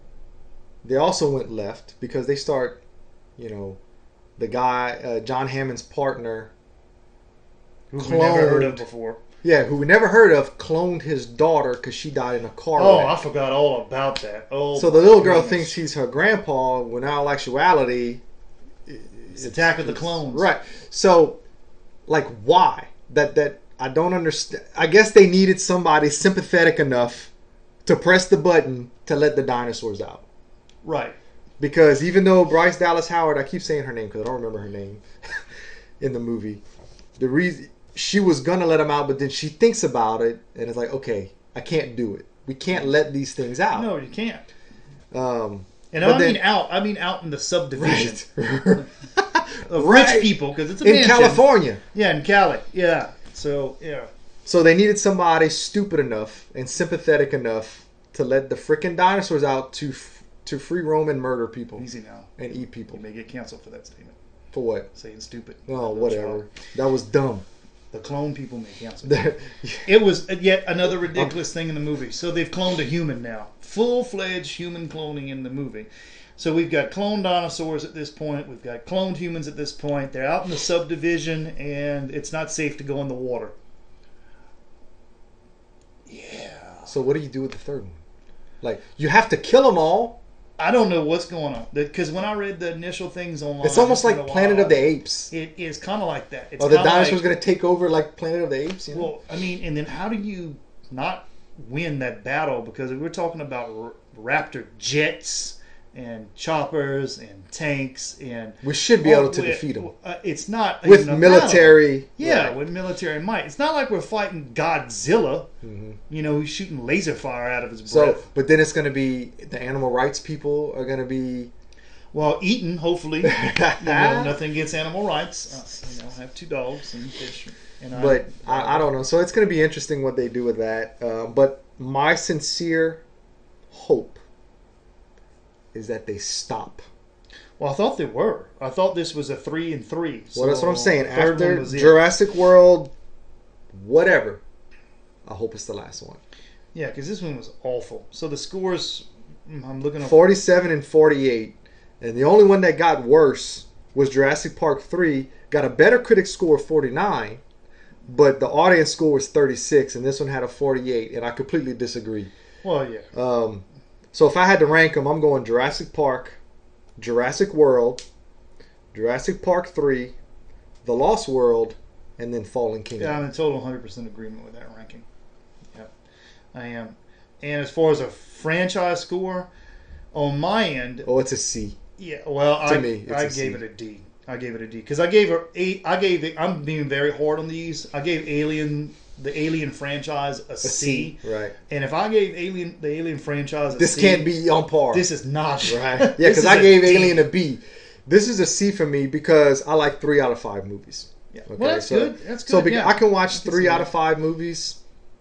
They also went left because they start, you know, the guy uh, John Hammond's partner, who we never heard of cloned- before. yeah, who we never heard of, cloned his daughter because she died in a car Oh, I wreck. forgot all about that. Oh, So the little girl goodness. thinks he's her grandpa, when in all actuality, It's Attack of the Clones. right. So, like, why? That that I don't understand. I guess they needed somebody sympathetic enough to press the button to let the dinosaurs out. Right. Because even though Bryce Dallas Howard, I keep saying her name because I don't remember her name in the movie, the reason she was gonna let him out, but then she thinks about it and it's like, okay, I can't do it. We can't let these things out. No, you can't. Um, And But I then- mean out. I mean out in the subdivision right. of Right. rich people because it's a in mansion. California. Yeah, in Cali. Yeah. So yeah. So they needed somebody stupid enough and sympathetic enough to let the freaking dinosaurs out to f- to free roam and murder people Easy now. and eat people. You may get canceled for that statement. For what? Saying stupid. Oh, whatever. That was dumb. The clone people may cancel. It was yet another ridiculous thing in the movie. So they've cloned a human now. Full-fledged human cloning in the movie. So we've got cloned dinosaurs at this point. We've got cloned humans at this point. They're out in the subdivision, and it's not safe to go in the water. Yeah. So what do you do with the third one? Like, you have to kill them all. I don't know what's going on. Because when I read the initial things online... It's almost been like a Planet while, of the Apes. It is kind of like that. It's Are the kinda dinosaurs like- going to take over like Planet of the Apes? You know? Well, I mean, and then how do you not win that battle? Because we're talking about r- Raptor jets and choppers and tanks and we should be Well, able to we- defeat them Uh, it's not with even a military. battle. Yeah, right. with military might. It's not like we're fighting Godzilla. Mhm. You know, he's shooting laser fire out of his So, breath. but then it's going to be the animal rights people are going to be. Well, eaten, hopefully. You know, nothing against animal rights. Uh, you know, I have two dogs and fish. And I- But I, I don't know. So it's going to be interesting what they do with that. Uh, but my sincere hope is that they stop. Well, I thought they were. I thought this was a three and three. Well, that's what I'm saying. the third one After was it. Jurassic World, whatever, I hope it's the last one. Yeah, because this one was awful. So the scores, mm, I'm looking up. forty-seven and forty-eight. And the only one that got worse was Jurassic Park three. Got a better critic score of forty-nine, but the audience score was thirty-six, and this one had a forty-eight, and I completely disagree. Well, yeah. Um, so if I had to rank them, I'm going Jurassic Park, Jurassic World, Jurassic Park three, The Lost World, and then Fallen Kingdom. Yeah, I'm in total one hundred percent agreement with that ranking. Yeah, I am. And as far as a franchise score, on my end, Oh, it's a C. yeah, well, To I, me, it's I a gave C. it a D. I gave it a D because I gave her eight. I gave it. I'm being very hard on these. I gave Alien, the Alien franchise, a, A C. C, right. And if I gave Alien, the Alien franchise, a This C, can't be on par. This is not Right. Yeah, This because is I a gave D. Alien a B. This is a C for me because I like three out of five movies. Yeah. Okay, Well, that's so, good. That's good. So be- yeah. I can watch I can three see out that. of five movies.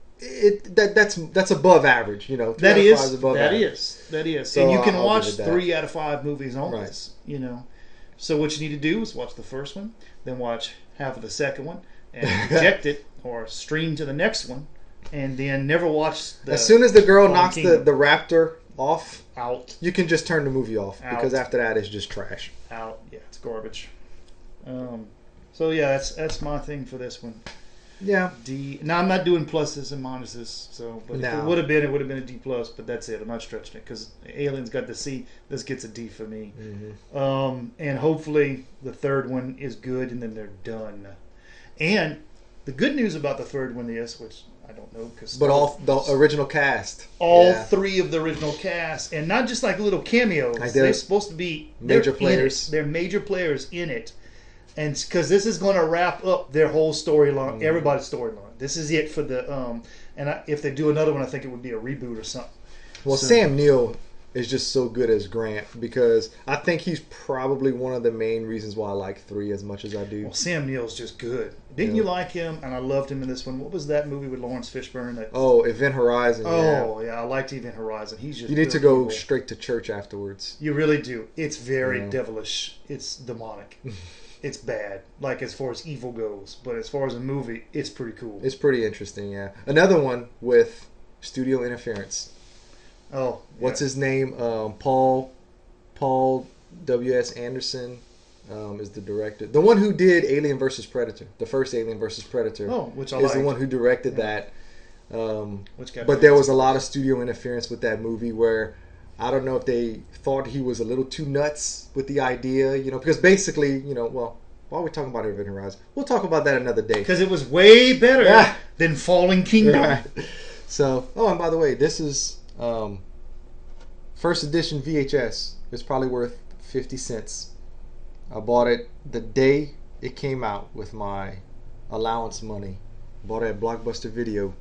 It that that's that's above average, you know. Three That out of five is, above that average. is, that is. So and you can I'll watch give it that. three out of five movies on Right. this, you know. So what you need to do is watch the first one, then watch half of the second one, and reject it or stream to the next one, and then never watch the As soon as the girl Fallen knocks the, Kingdom. the raptor off, out, you can just turn the movie off because Out. after that it's just trash. out. Yeah, it's garbage. Um, so yeah, that's that's my thing for this one. Yeah. D. Now I'm not doing pluses and minuses, so but if No. it would have been, it would have been a D plus. But that's it. I'm not stretching it because Aliens got the C. This gets a D for me. Mm-hmm. Um, and hopefully the third one is good, and then they're done. And the good news about the third one is, which I don't know, because But all the original cast. all Yeah. three of the original cast, and not just like little cameos. Like they're they're supposed to be major they're in players. it. They're major players in it, and because this is going to wrap up their whole storyline, Mm-hmm. everybody's storyline. This is it for the um. And I, if they do another one, I think it would be a reboot or something. Well, So- Sam Neill is just so good as Grant because I think he's probably one of the main reasons why I like three as much as I do. Well, Sam Neill's just good. Didn't Yeah. you like him? And I loved him in this one. What was that movie with Lawrence Fishburne? That, Oh, Event Horizon. yeah. oh yeah, I liked Event Horizon. He's just You need to real go evil. straight to church afterwards. You really do. It's very Yeah. devilish. It's demonic. It's bad. Like as far as evil goes, but as far as a movie, it's pretty cool. It's pretty interesting, yeah. Another one with studio interference. oh, What's yeah. his name? Um, Paul Paul W S Anderson um, is the director. The one who did Alien versus Predator, the first Alien versus Predator, Oh, which I is liked. the one who directed Yeah. that. Um, Which got but there was a lot of studio interference with that movie where I don't know if they thought he was a little too nuts with the idea, you know, because basically, you know, well, while we're talking about Event Horizon, we'll talk about that another day. because it was way better Yeah. than Fallen Kingdom. Right. So, oh, and by the way, this is um, first edition V H S. It's probably worth fifty cents. I bought it the day it came out with my allowance money. Bought it at Blockbuster Video.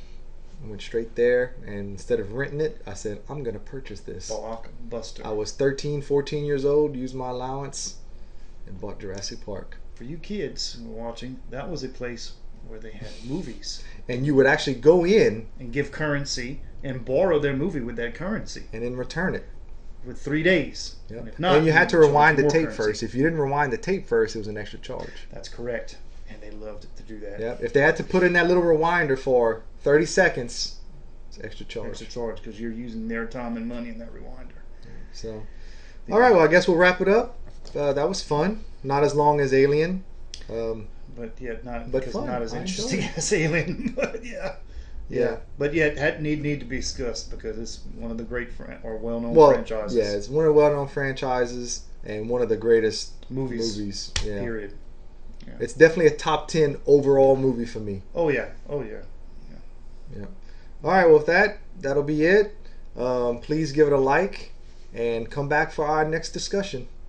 I went straight there, and instead of renting it, I said, I'm going to purchase this. Blockbuster. I was thirteen, fourteen years old, used my allowance, and bought Jurassic Park. For you kids who are watching, that was a place where they had movies And you would actually go in and give currency and borrow their movie with that currency and then return it. for three days. Yep. And if not, and you had to would charge rewind the more tape currency. first. If you didn't rewind the tape first, it was an extra charge. That's correct. And they loved to do that. Yep. If they had to put in that little rewinder for thirty seconds, it's extra charge. Extra charge because you're using their time and money in that rewinder. So, all right. Well, I guess we'll wrap it up. Uh, that was fun. Not as long as Alien. Um, But yet not, But because fun. not as I interesting enjoyed as Alien. But yeah. yeah. Yeah. But yet had need need to be discussed because it's one of the great fran- or well known well, franchises. yeah, it's one of the well-known franchises and one of the greatest Movies. movies. Yeah. Period. It's definitely a top ten overall movie for me. Oh yeah. Oh yeah. Yeah. All right. Well, with that, that'll be it. Um, please give it a like and come back for our next discussion.